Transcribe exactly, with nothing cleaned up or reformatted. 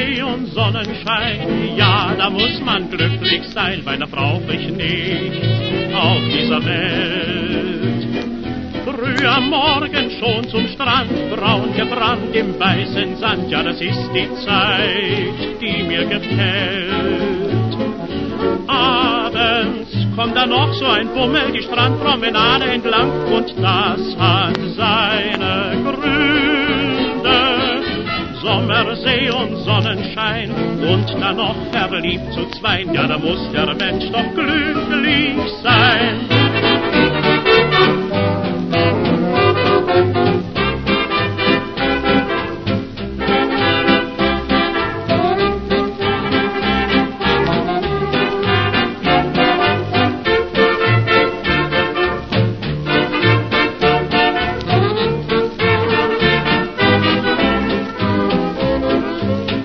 See und Sonnenschein, ja, da muss man glücklich sein, weil da brauch ich nichts auf dieser Welt. Früh am Morgen schon zum Strand, braun gebrannt im weißen Sand, ja, das ist die Zeit, die mir gefällt. Abends kommt da noch so ein Bummel die Strandpromenade entlang und das hat seine Gründe. Sommersee und Sonnenschein und dann noch verliebt zu zweien, ja, da muss der Mensch doch glücklich sein.